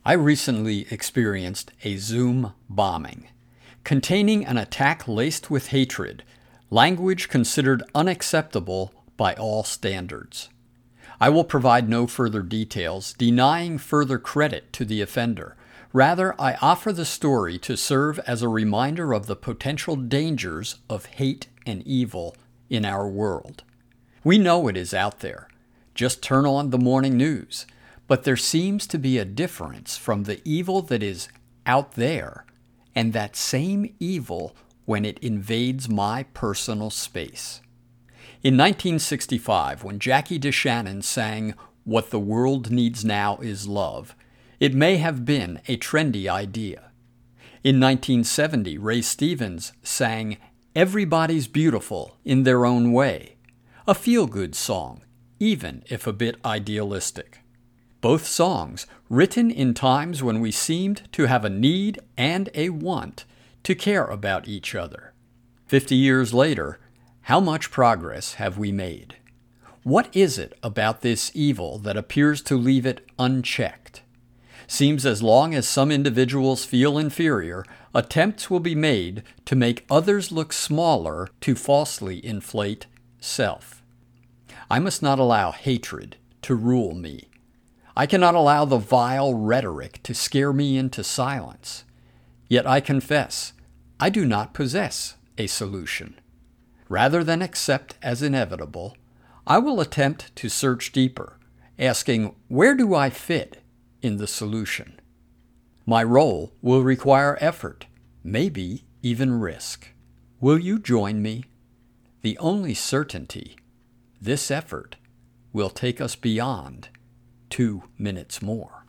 I recently experienced a Zoom bombing, containing an attack laced with hatred, language considered unacceptable by all standards. I will provide no further details, denying further credit to the offender. Rather, I offer the story to serve as a reminder of the potential dangers of hate and evil in our world. We know it is out there. Just turn on the morning news. But there seems to be a difference from the evil that is out there and that same evil when it invades my personal space. In 1965, when Jackie DeShannon sang "What the World Needs Now is Love," it may have been a trendy idea. In 1970, Ray Stevens sang "Everybody's Beautiful in Their Own Way," a feel-good song, even if a bit idealistic. Both songs written in times when we seemed to have a need and a want to care about each other. 50 years later, how much progress have we made? What is it about this evil that appears to leave it unchecked? Seems as long as some individuals feel inferior, attempts will be made to make others look smaller to falsely inflate self. I must not allow hatred to rule me. I cannot allow the vile rhetoric to scare me into silence. Yet I confess, I do not possess a solution. Rather than accept as inevitable, I will attempt to search deeper, asking, where do I fit in the solution? My role will require effort, maybe even risk. Will you join me? The only certainty, this effort will take us beyond 2 minutes more.